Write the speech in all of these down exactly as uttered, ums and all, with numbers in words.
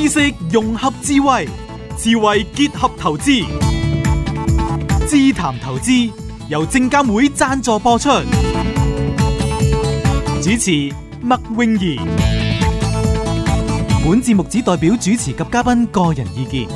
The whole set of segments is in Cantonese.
知識融合智慧，智慧結合投資。智談投資由證監會贊助播出，主持麥詠儀。本節目只代表主持及嘉賓個人意見。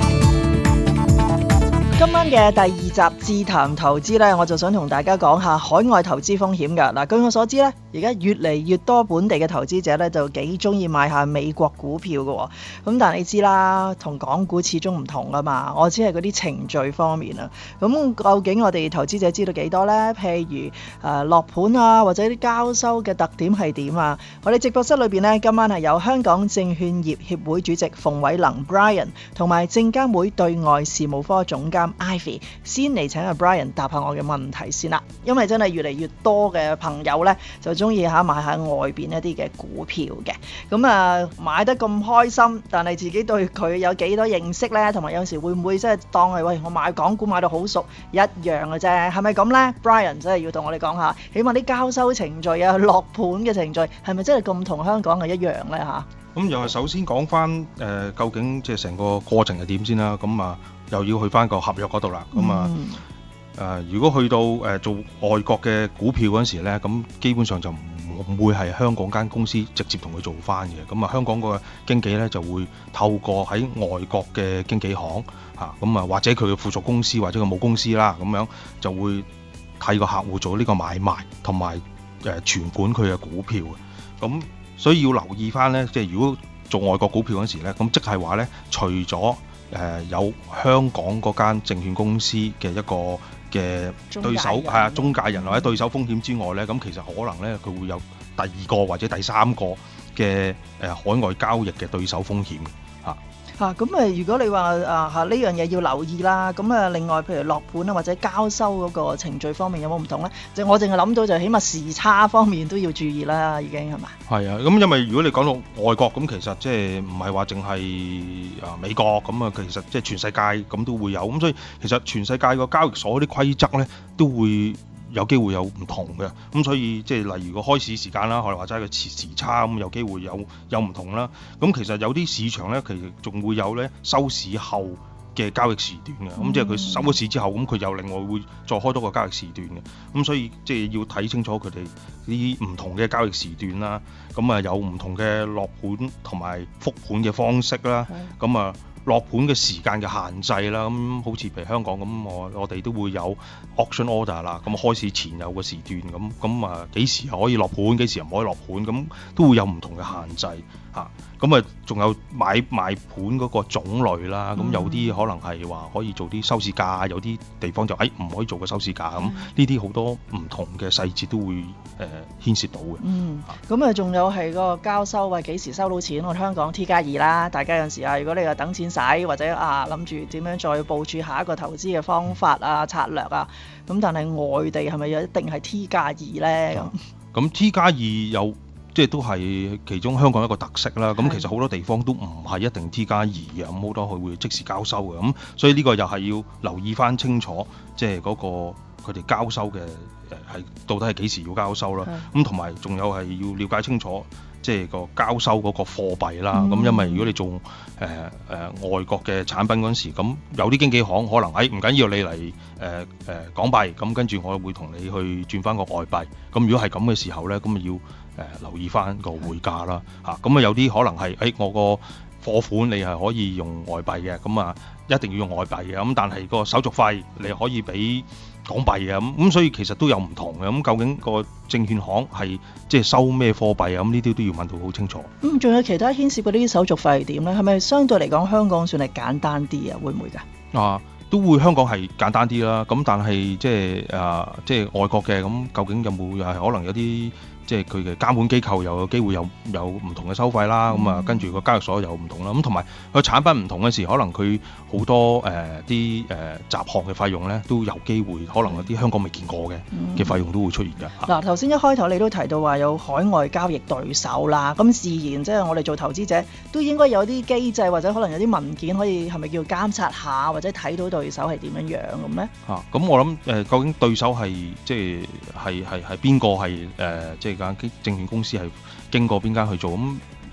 今晚嘅第二集智談投資呢，我就想同大家講下海外投資風險㗎。嗱，據我所知呢，而家越嚟越多本地嘅投資者呢，就幾中意買下美國股票嘅喎。咁但係你知啦，同港股始終唔同啊嘛。我只係嗰啲程序方面啊。咁究竟我哋投資者知道幾多呢？譬如誒、呃、落盤啊，或者啲交收嘅特點係點啊？我哋直播室裏邊呢，今晚係有香港證券業協會主席馮偉能 Brian 同埋證監會對外事務科總監Ivy， 先嚟請阿 Brian 答下我嘅問題先啦，因為真係越嚟越多嘅朋友呢，就中意嚇買下外邊一啲嘅股票嘅，咁啊買得咁開心，但係自己對佢有幾多認識呢？同埋有，有時會唔會即係當係喂我買港股買到好熟一樣嘅啫？係咪咁呢？ Brian 真係要同我哋講下，起碼啲交收程序啊、落盤嘅程序係咪真係咁同香港嘅一樣呢？嚇？ 咁又係首先講翻誒，究竟即係成個過程係點先啦？咁啊，又要去翻個合約嗰度啦。咁啊誒，如果去到誒、呃、做外國嘅股票嗰陣時咧，咁基本上就唔會係香港間公司直接同佢做翻嘅。咁啊，香港個經紀咧就會透過喺外國嘅經紀行嚇，咁啊或者佢嘅附屬公司或者佢母公司啦，咁樣就會替個客戶做呢個買賣同埋誒存管佢嘅股票嘅。咁所以要留意翻咧，即係如果做外國股票嗰時咧，咁即係話咧，除咗誒、呃、有香港嗰間證券公司嘅一個嘅對手係啊中介人或者對手風險之外咧，咁其實可能咧佢會有第二個或者第三個嘅誒、呃、海外交易嘅對手風險嘅嚇。 嚇咁誒，如果你話啊嚇呢樣嘢要留意啦，咁啊另外譬如落盤啊或者交收嗰個程序方面有冇唔同咧？就我淨係諗到就起碼時差方面都要注意啦，已經係嘛？ 係啊，咁因為如果你講到外國咁，其實即係唔係話淨係啊美國咁啊，其實即係全世界咁都會有，咁所以其實全世界個交易所啲規則咧都會有機會有唔同嘅，咁所以即係例如個開市時間啦，或者係個時時差咁，有機會有有唔同啦。咁其實有啲市場咧，其實仲會有咧收市後嘅交易時段嘅，咁、嗯、即係佢收咗市之後，咁佢又另外會再開多個交易時段嘅。咁所以即係要睇清楚佢哋啲唔同嘅交易時段啦。咁啊有唔同嘅落盤同埋復盤嘅方式啦。咁啊。落盤嘅時間嘅限制啦，咁好似譬如香港咁，我我哋都會有 auction order 啦，咁開市前有個時段，咁咁啊幾時可以落盤，幾時又唔可以落盤，咁都會有唔同嘅限制嚇。咁啊仲有買賣盤嗰個種類啦，咁、嗯、有啲可能係話可以做啲收市價，有啲地方就誒唔可以做個收市價，咁呢啲好多唔同嘅細節都會誒、呃、牽涉到嘅。嗯， 咁啊仲有係個交收啊，幾時收到錢？我哋香港 T 加二啦，大家有陣時啊，如果你話等錢使或者啊諗住點樣再部署下一個投資嘅方法啊策略啊，咁但係外地係咪有一定係 T 加二咧？咁咁 T 加二有即係都係其中香港一個特色啦。咁其實好多地方都唔係一定 T 加二嘅，咁好多佢會即時交收嘅。咁所以呢個又係要留意翻清楚，即係嗰個佢哋交收嘅誒係到底係幾時要交收啦。咁同埋仲有係要了解清楚。即係個交收嗰個貨幣啦，咁、嗯、因為如果你做誒誒、呃呃、外國嘅產品嗰陣時，咁有啲經紀行可能喺唔緊要你嚟誒誒港幣，咁跟住我會同你去轉翻個外幣。咁如果係咁嘅時候咧，咁咪要誒、呃、留意翻個匯價啦嚇。咁啊有啲可能係誒、哎、我個貨款你係可以用外幣嘅，咁啊一定要用外幣嘅。咁但係個手續費你可以俾港幣嘅，咁咁所以其實都有唔同嘅。咁究竟個證券行係即係收咩貨幣啊？咁呢啲都要問到好清楚。嗯， 仲有其他牽涉嗰啲手續費係點咧？係咪相對嚟講香港算係簡單啲啊？會唔會㗎？ 啊，都會香港係簡單啲啦。咁但係即係啊，即係外國嘅咁，究竟有冇又係可能有啲？即係佢嘅監管機構又有機會有有唔同嘅收費啦，咁啊、嗯、跟住個交易所又唔同啦，咁同埋個產品唔同嘅時，可能佢好多誒啲誒雜項嘅費用咧，都有機會可能有啲香港未見過嘅嘅費用都會出現㗎。 嗱、嗯，頭先一開頭你都提到話有海外交易對手啦，咁自然即係我哋做投資者都應該有啲機制或者可能有啲文件可以係咪叫監察下或者睇到對手係點樣樣咁咧？ 嚇、啊，咁我諗誒、呃，究竟對手係即係係係係邊個係誒即係？間證券公司係經過邊間去做咁？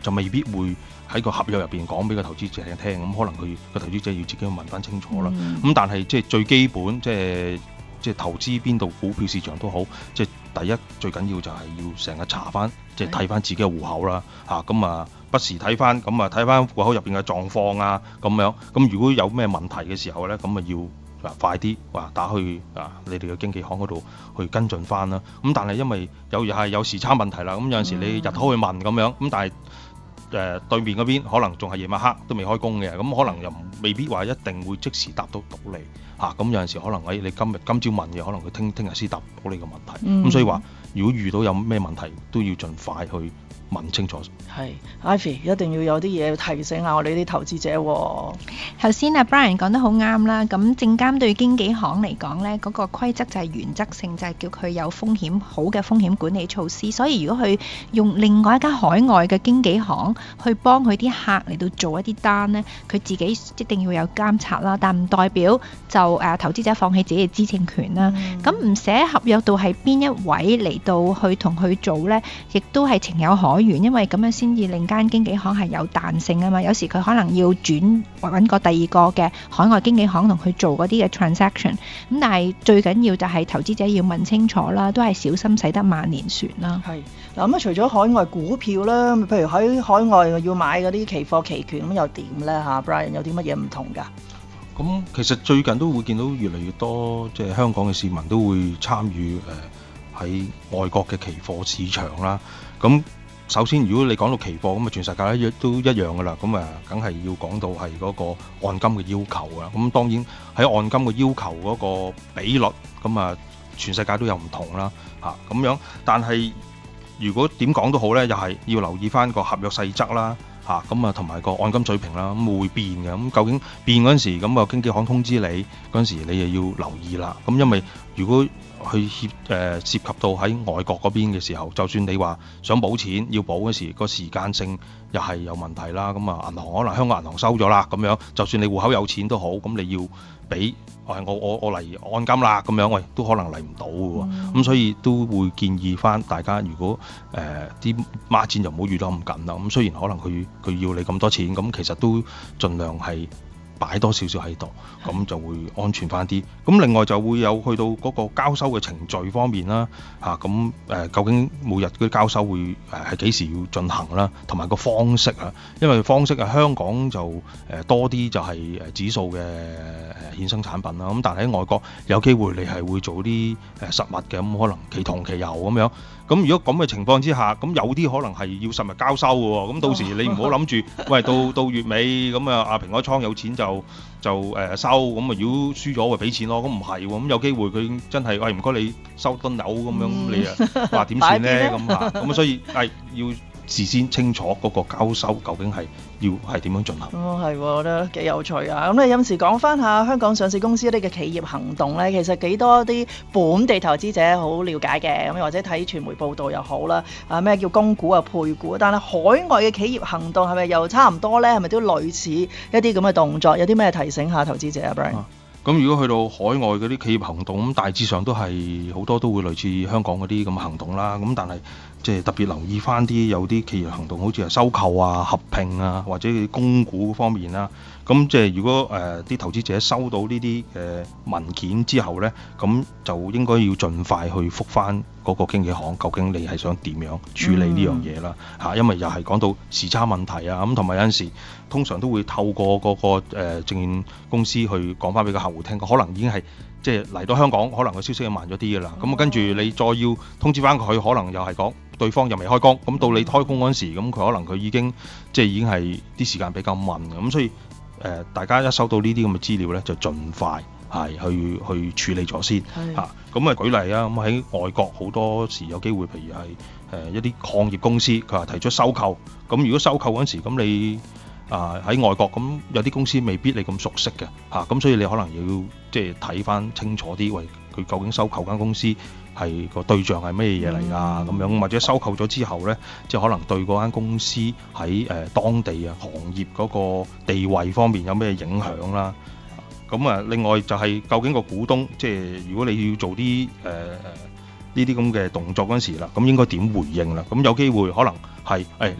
就未必會喺個合約入邊講俾個投資者聽，咁可能佢個投資者要自己去問翻清楚啦。咁、嗯、但係即係最基本，即係即係投資邊度股票市場都好，即係第一最緊要就係要成日查翻，即係睇翻自己嘅戶口啦。嚇咁啊，不時睇翻，咁啊睇翻戶口入邊嘅狀況啊，咁樣。咁如果有咩問題嘅時候咧，咁啊要。快啲話打去啊！你哋嘅經紀行嗰度去跟進翻啦。咁但係因為有又係有時差問題啦。咁有陣時你日頭去問咁樣，咁但係誒、呃、對面嗰邊可能仲係夜晚黑都未開工嘅，咁可能又未必話一定會即時答到到你嚇。咁、啊、有陣時可能誒你今日今朝問嘅，可能佢聽聽日先答到你個問題。咁、嗯、所以話如果遇到有咩問題，都要盡快去問清楚。 係 Ivy 一定要有啲嘢提醒下我哋啲投資者喎。 頭先阿 Brian 講得好啱啦，咁證監對經紀行嚟講呢，嗰、嗰個規則就係原則性，就係、係、叫佢有風險好嘅風險管理措施。所以如果佢用另外一間海外嘅經紀行去幫佢啲客嚟到做一啲單呢，佢自己一定要有監察啦，但唔代表就誒、呃、投資者放棄自己嘅知情權啦。咁唔、嗯、寫合約度係邊一位嚟到去同佢做呢，亦都係情有可原，因為咁樣先至令間經紀行係有彈性啊嘛。有時佢可能要轉揾個第二個嘅海外經紀行同佢做嗰啲嘅 transaction， 咁但係最緊要就係投資者要問清楚啦，都係小心駛得萬年船啦。 係嗱，咁啊除咗海外股票啦，譬如喺海外要買嗰啲期貨期權咁又點咧嚇 Brian 有啲乜嘢唔同㗎？ 咁其實最近都會見到越嚟越多即係、就是、香港嘅市民都會參與誒喺、呃、外國嘅期貨市場啦。咁首先，如果你講到期貨咁啊，全世界咧都一樣噶啦。咁啊，梗係要講到係嗰個按金嘅要求啊。咁當然喺按金嘅要求嗰個比率，咁啊，全世界都有唔同啦。嚇咁樣，但係如果點講都好咧，又係要留意翻個合約細則啦。嚇咁啊，同埋個按金水平啦，咁會變嘅。咁究竟變嗰陣時，咁個經紀行通知你嗰陣時，你又要留意啦。咁因為如果去協誒、呃、涉及到喺外國嗰邊嘅時候，就算你話想補錢要補嗰時，個時間性又係有問題啦。咁啊，銀行可能香港銀行收咗啦，咁樣就算你戶口有錢都好，咁你要俾我我我嚟按金啦，咁樣喂都可能嚟唔到嘅喎。咁、嗯、所以都會建議翻大家，如果誒啲孖展就唔好預得咁緊啦。咁雖然可能佢佢要你咁多錢，咁其實都盡量係擺多少少喺度，咁就會安全翻啲。咁另外就會有去到嗰個交收嘅程序方面啦，嚇咁誒究竟每日嗰啲交收會誒係幾時要進行啦，同埋個方式啊，因為方式啊香港就誒、呃、多啲就係誒指數嘅誒衍生產品啦，咁但係喺外國有機會你係會做啲誒實物嘅，咁可能期同期有咁樣。咁如果咁嘅情況之下，咁有啲可能係要實物交收嘅喎，咁到時你唔好諗住，喂到到月尾咁啊，阿平安倉有錢就就誒、呃、收，咁啊如果輸咗咪俾錢咯，咁唔係喎，咁有機會佢真係喂唔該你收噸油咁樣，嗯、你啊話點算咧咁啊，咁啊所以係要事先清楚嗰個交收究竟係要係點樣進行。 哦，係，我覺得幾有趣啊！咁你有時講翻下香港上市公司一啲嘅企業行動咧，其實幾多啲本地投資者好了解嘅，咁或者睇傳媒報道又好啦。啊咩叫供股啊配股？但係海外嘅企業行動係咪又差唔多咧？係咪都類似一啲咁嘅動作？有啲咩提醒下投資者啊 Brian？ 咁如果去到海外嗰啲企業行動，咁大致上都係好多都會類似香港嗰啲咁嘅行動啦。咁但係即係特別留意翻啲有啲企業行動，好似係收購啊、合併啊，或者供股方面啦。咁即係如果誒啲、呃、投資者收到呢啲誒文件之後呢，咁就應該要盡快去覆翻嗰個經紀行，究竟你係想點樣處理呢樣嘢啦？嚇、嗯，因為又係講到時差問題啊，咁同埋有陣時通常都會透過嗰、嗰個誒證券公司去講翻俾個客戶聽，可能已經係即係嚟到香港，可能個消息就慢咗啲㗎啦。咁、嗯、跟住你再要通知翻佢，可能又係講對方又未開工，咁到你開工嗰陣時，咁佢可能佢已經即係已經係啲時間比較慢嘅，咁所以。誒、呃，大家一收到呢啲咁嘅資料咧，就盡快係去去處理咗先嚇。咁啊舉例啊，咁喺外國好多時有機會，譬如係誒、呃、一啲礦業公司，佢話提出收購。咁如果收購嗰陣時，咁你啊喺、呃、外國，咁有啲公司未必你咁熟悉嘅嚇，咁、啊、所以你可能要即係睇翻清楚啲，喂佢究竟收購間公司係個對象係咩嘢嚟㗎？咁、嗯、樣或者收購咗之後呢，即係可能對嗰間公司喺誒、呃、當地啊行業嗰個地位方面有咩影響啦？咁啊，另外就係究竟個股東，即係如果你要做啲誒呢啲咁嘅動作嗰陣時啦，咁應該點回應啦？咁有機會可能係誒、哎、你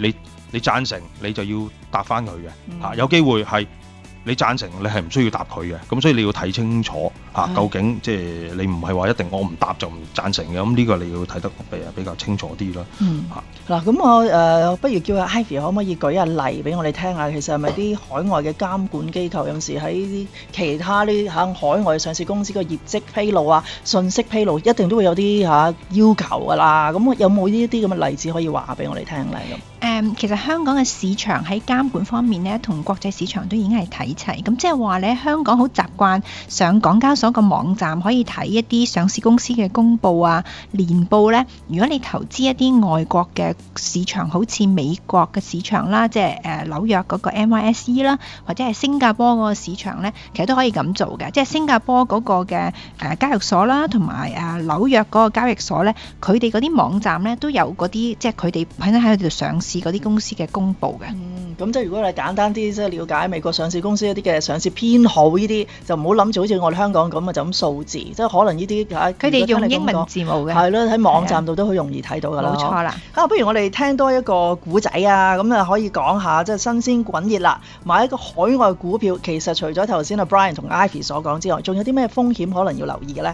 你贊成你就要答翻佢嘅， 嗯嚇、有機會係你贊成你係唔需要答佢嘅，咁所以你要睇清楚嚇、 係究竟即係你唔係話一定我唔答就唔贊成嘅，咁呢個你要睇得比比較清楚啲啦。 嗯嚇嗱，咁我誒、呃、不如叫阿 Ivy 可唔可以舉下例俾我哋聽下？其實係咪啲海外嘅監管機構有時喺其他啲喺海外上市公司個業績披露啊、信息披露，一定都會有啲嚇、啊、要求㗎啦。咁有冇呢一啲咁嘅例子可以話俾我哋聽咧？咁誒，其實香港嘅市場喺監管方面咧，同國際市場都已經係睇齊。咁即係話咧，香港好習慣上港交所個網站可以睇一啲上市公司嘅公佈啊、年報咧。如果你投資一啲外國嘅市場，好似美國嘅市場啦，即係誒紐約嗰個 N Y S E 啦，或者係新加坡嗰個市場咧，其實都可以咁做嘅。即係新加坡嗰個嘅誒交易所啦，同埋誒紐約嗰個交易所咧，佢哋嗰啲網站咧都有嗰啲，即係佢哋喺喺度上市嗰啲公司嘅公佈嘅。 嗯，咁即係如果你簡單啲，即係了解美國上市公司一啲嘅上市編號呢啲，就唔好諗住好似我哋香港咁啊，就咁數字，即係可能呢啲嚇佢哋用英文字母嘅， 係咯，喺網站度都好容易睇到㗎啦。 冇錯啦。 啊，不如我哋聽多一個古仔啊，咁啊可以講下即係新鮮滾熱啦。買一個海外股票，其實除咗頭先阿 Brian 同 Ivy 所講之外，仲有啲咩風險可能要留意嘅呢？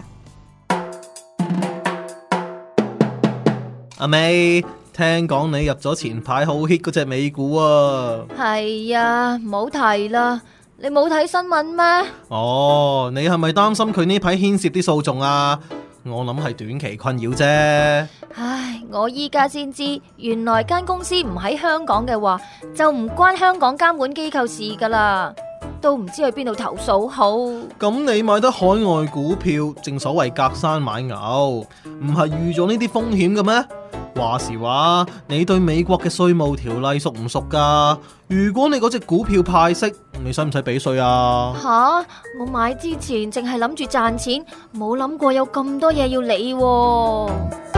阿 May，聽講你入咗前排好 hit 嗰隻美股啊？ 係啊，唔好提啦。你冇睇新聞咩？ 哦，你係咪擔心佢呢排牽涉啲訴訟啊？我諗係短期困擾啫。 唉，我依家先知，原來間公司唔喺香港嘅話，就唔關香港監管機構事噶啦，都唔知去邊度投訴好。 咁你買得海外股票，正所謂隔山買牛，唔係預咗呢啲風險嘅咩？話時話，你對美國嘅稅務條例熟唔熟㗎？如果你嗰隻股票派息，你使唔使俾稅啊？ 吓，我買之前淨係諗住賺錢，冇諗過有咁多嘢要理喎。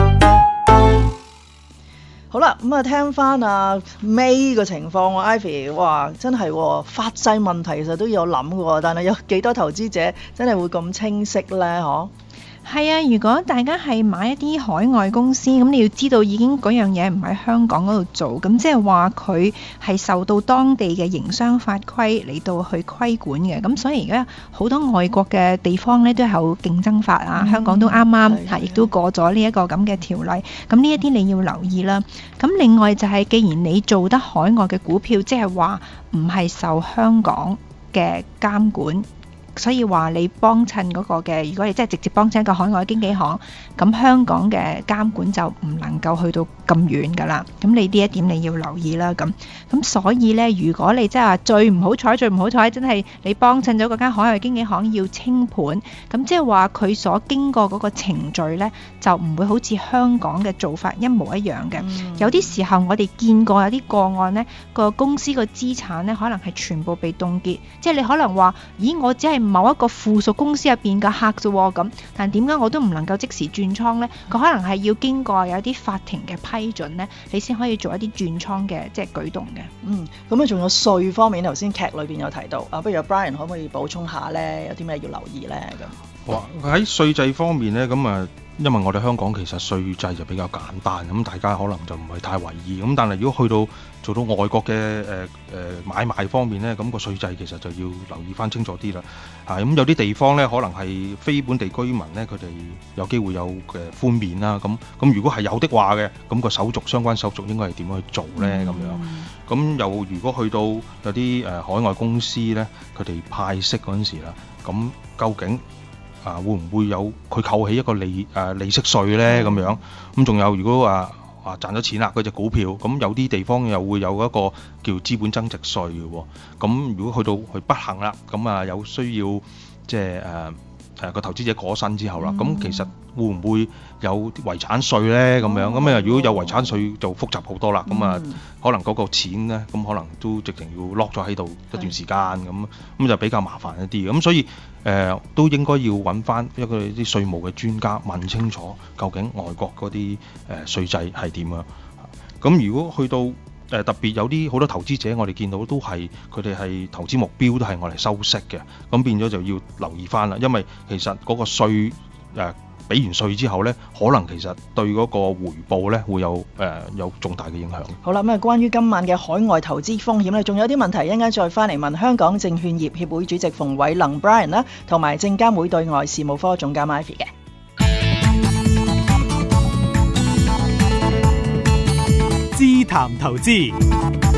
好啦，咁啊聽翻阿 May 個情況喎 ，Ivy， 哇，真係、哦、法制問題其實都有諗嘅，但係有幾多投資者真係會咁清晰呢？嗬？ 係啊，如果大家係買一啲海外公司，咁你要知道已經嗰樣嘢唔喺香港嗰度做，咁即係話佢係受到當地嘅營商法規嚟到去規管嘅，咁所以而家好多外國嘅地方呢都係有競爭法啊，嗯、香港都啱啱嚇亦都過咗呢一個咁嘅條例，咁呢一啲你要留意啦。咁另外就係，既然你做得海外嘅股票，即係話唔係受香港嘅監管。所以話你幫襯嗰個嘅，如果你真係直接幫襯一個海外經紀行，咁香港嘅監管就唔能夠去到咁遠㗎啦。咁你呢一點你要留意啦。咁咁所以呢，如果你真係話最唔好彩、最唔好彩，真係你幫襯咗嗰間海外經紀行要清盤，咁即係話佢所經過嗰個程序呢，就唔會好似香港嘅做法一模一樣嘅。嗯、有啲時候我哋見過有啲個案呢，個公司個資產呢可能係全部被凍結，即係你可能話，咦，我只係某一個附屬公司入邊嘅客啫，咁，但點解我都唔能夠即時轉倉呢？佢可能係要經過有啲法庭嘅批准呢，你先可以做一啲轉倉嘅即係舉動嘅。 嗯，咁啊，仲有稅方面，頭先劇裏邊有提到啊，不如 Brian 可唔可以補充下呢？有啲咩要留意呢？咁， 哇，喺稅制方面呢，咁啊。因為我哋香港其實稅制就比較簡單，咁大家可能就唔係太為意。咁但係如果去到做到外國嘅誒誒買賣方面呢，咁個稅制其實就要留意翻清楚啲啦。啊，咁有啲地方呢，可能係非本地居民呢，佢哋有機會有嘅寬免啦。咁咁如果係有的話嘅，咁個手續相關手續應該係點樣去做呢？咁樣咁又如果去到有啲誒海外公司呢，佢哋派息嗰陣時啦，咁究竟啊，會唔會有佢扣起一個利誒、呃、利息稅呢？咁樣咁仲有，如果話話賺咗錢啦，嗰隻股票，咁有啲地方又會有一個叫資本增值稅嘅喎。咁如果去到佢不幸啦，咁啊有需要即係誒誒個投資者過身之後啦，咁、嗯、其實會唔會有遺產稅呢？咁樣咁啊，如果有遺產稅就複雜好多啦。咁啊、嗯，可能嗰個錢呢，咁可能都直情要 lock 咗喺度一段時間咁，咁就比較麻煩一啲。咁所以誒、呃、都應該要揾翻一個啲稅務嘅專家問清楚，究竟外國嗰啲誒稅制係點啊？咁如果去到誒、呃、特別有啲好多投資者，我哋見到都係佢哋係投資目標都係我嚟收息嘅，咁變咗就要留意翻啦。因為其實嗰個稅誒、呃俾完稅之後呢，可能其實對嗰個回報呢會有誒、呃、有重大嘅影響。 好啦，咁啊，關於今晚嘅海外投資風險呢，仲有啲問題，一陣間再翻嚟問香港證券業協會主席馮偉能 Brian 啦，同埋證監會對外事務科總監 Ivy 嘅。 知談投資。